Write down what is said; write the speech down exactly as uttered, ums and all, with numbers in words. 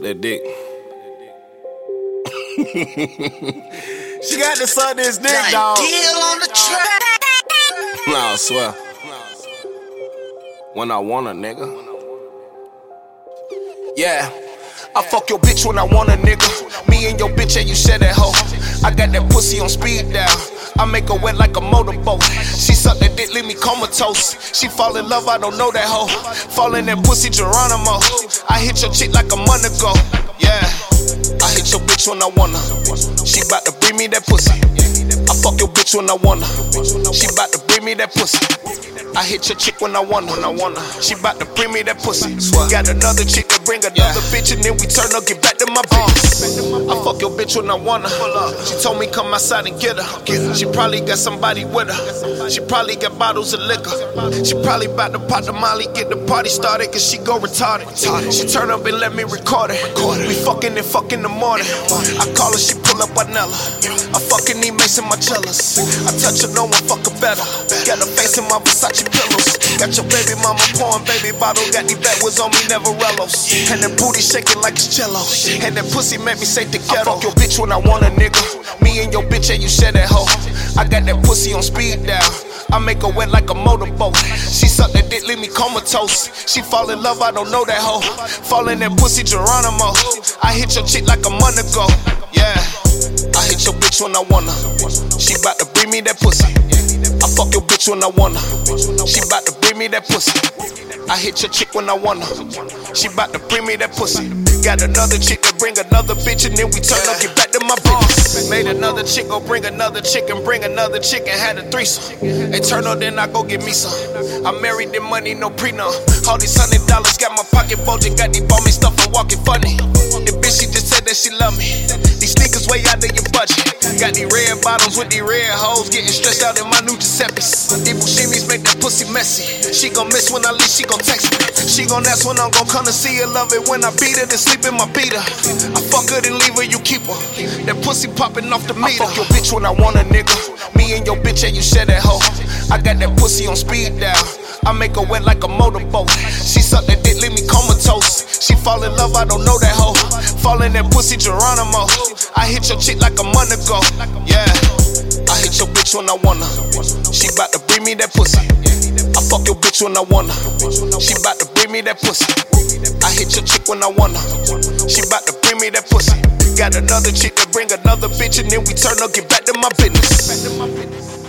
that dick. She got to suck this dick, dog. Deal on the track. Nah, I swear. When I want a nigga. Yeah. I fuck your bitch when I want a nigga. Me and your bitch, and you share that hoe. I got that pussy on speed dial. I make her wet like a motorboat. She suck that dick, leave me comatose. She fall in love, I don't know that hoe. Fall in that pussy, Geronimo. I hit your chick like a month ago. Yeah. I hit your bitch when I wanna. She bout to bring me that pussy. I fuck your bitch when I wanna. She bout to bring me that pussy. I hit your chick when I wanna. When I wanna. She bout to bring me that pussy. Got another chick that bring another yeah. bitch, and then we turn up, get back to my business. I fuck your bitch when I wanna. She told me come outside and get her. She probably got somebody with her. She probably got bottles of liquor. She probably bout to pop the molly, get the party started, cause she go retarded. She turn up and let me record it. We fucking and fuck in the morning. I call her, she pull up Nella. I fucking need Mason Marcellus. I touch her, no one fuck her better. Got her face in my Versace pillows. Got your baby mama pouring baby bottle. Got these backwoods on me, Neverellos. And that booty shaking like it's jello. And that pussy make me say the ghetto. I fuck your bitch when I want a nigga. Me and your bitch, and you share that hoe. I got that pussy on speed dial. I make her wet like a motorboat. She suck that dick, leave me comatose. She fall in love, I don't know that hoe. Fall in that pussy, Geronimo. I hit your chick like a month ago. Yeah. I hit your bitch when I wanna. She bout to bring me that pussy. I fuck your bitch when I wanna. She bout to bring me that pussy. I hit your chick when I wanna. She bout to bring me that pussy. Got another chick that bring another bitch, and then we turn up, get back to my business. Made another chick go bring another chick, and bring another chick, and had a threesome. They turn up, then I go get me some. I married them money, no prenup. All these hundred dollars got my pocket bulging. Got these bought me stuff, I'm walking funny. The bitch, she just said that she love me. These sneakers way out of your budget. Got these red bottoms with these red hoes, getting stretched out in my new Giuseppe's. These bushimis make that pussy messy. She gon' miss when I leave, she gon' text me. She gon' ask when I'm gon' come to see her. Love it when I beat her, then sleep in my beater. I fuck her, then leave her, you keep her. That pussy popping off the meter. I fuck your bitch when I want a nigga. Me and your bitch, and you share that hoe. I got that pussy on speed dial. I make her wet like a motorboat. She suck that dick, leave me comatose. She fall in love, I don't know that hoe. Fall in that pussy, Geronimo. I hit your chick like a month ago. Yeah. I hit your bitch when I wanna. She bout to bring me that pussy. I fuck your bitch when I wanna. She bout to bring me that pussy. I hit your chick when I wanna. She bout to bring me that pussy. Got another chick that bring another bitch, and then we turn up, get back to my business.